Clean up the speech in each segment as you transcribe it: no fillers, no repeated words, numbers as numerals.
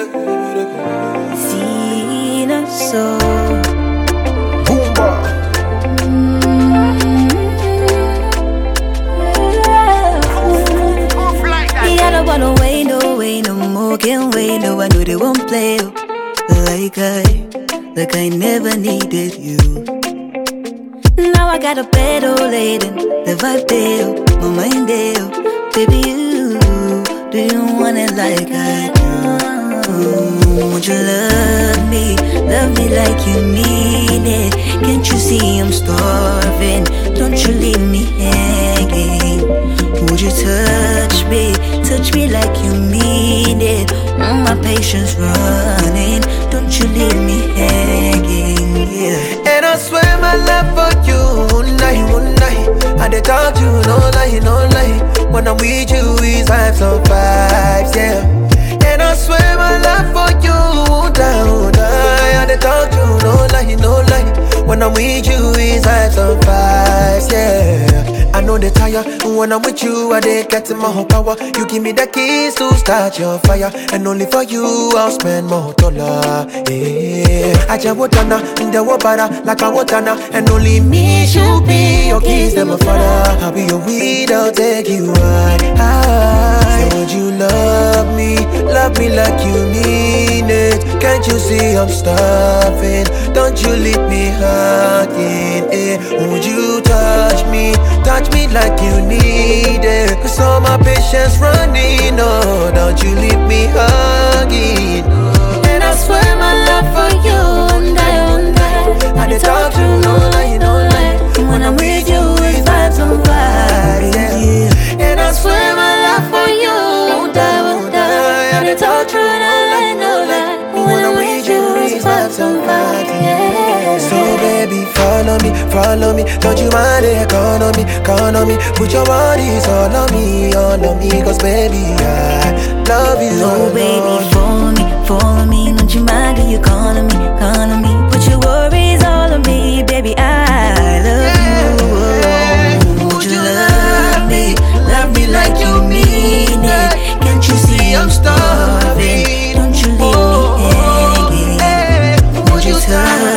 Sina so. Boomba. I don't wanna wait, no more, can't wait, no, I know they won't play, like I never needed you. Now I got a bed all laden, the vibe there, my mind there, baby do you want it like I do? Would you love me like you mean it? Can't you see I'm starving, don't you leave me hanging? Would you touch me like you mean it? My patience running, don't you leave me hanging, yeah. And I swear my love for you, one night I dey talk to you, no lie. When I'm with you, it's vibes on vibes, yeah. And I swear my love for you, one night I dey talk to you, no lie. When I'm with you, it's vibes on vibes, yeah. I know they tire, when I'm with you, I dey get my whole power. You give me the keys to start your fire, and only for you, I'll spend more dollar, yeah. I just want to in the water, like I want to, and only me should be your keys, them my father. I'll be your weed, I'll take you high. So would you love me like you mean it? Can't you see I'm starving? Don't you leave me hanging, eh? Would you touch me like you need it? Cause all my patience running, oh, don't you leave me hugging. And I swear my love for you, one day I dey talk to you, no lie. When I'm with you, it's vibes on vibes, yeah. And I swear my love for you, one day I dey talk to you, no lie. When I'm with you, it's vibes on vibes, yeah. So baby, follow me, don't you mind the economy, put your bodies all on me, cause baby, I love you. No baby, follow me, don't you mind the economy, put your worries all on me, baby, I love you. Would you love me like you mean it? Can't you see I'm starving, don't you leave me hanging? Would you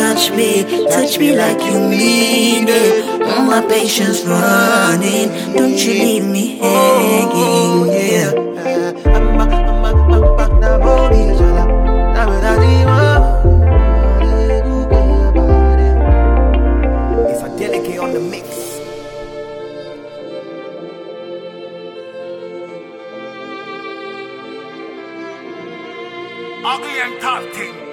touch me like you mean it? All my patience running, don't you leave me hanging, yeah. It's a delicate on the mix. Ugly and tough thing.